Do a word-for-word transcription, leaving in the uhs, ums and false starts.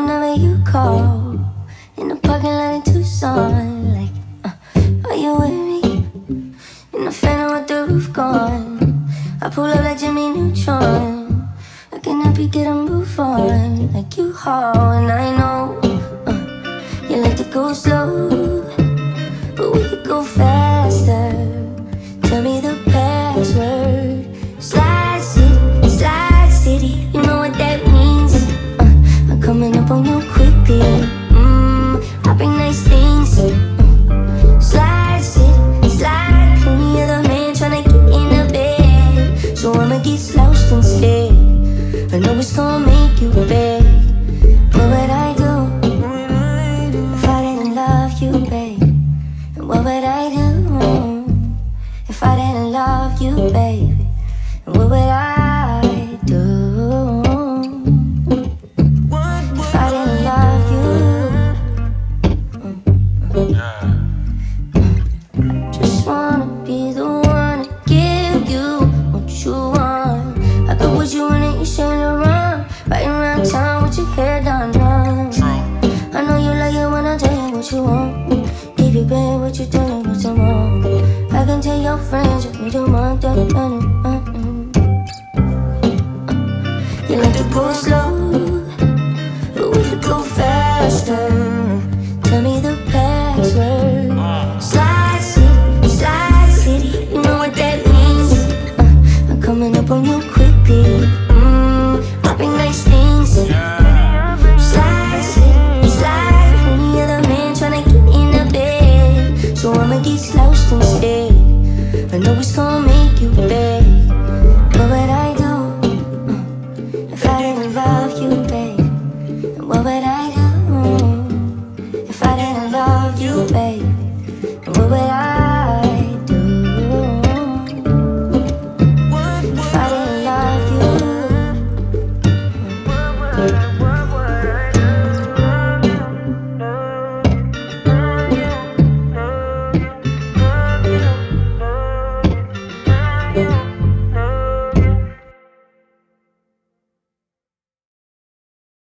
whenever you call. In the parking lot in Tucson, like, uh, are you with me? In the phantom with the roof gone. I pull up like Jimmy Neutron. I cannot be get a move on like you haul. And I know uh, you like to go slow, but we could go faster. Tell me the password. Slide City, Slide City, you know what that means. uh, I'm coming up on you quickly. mm, I bring nice things.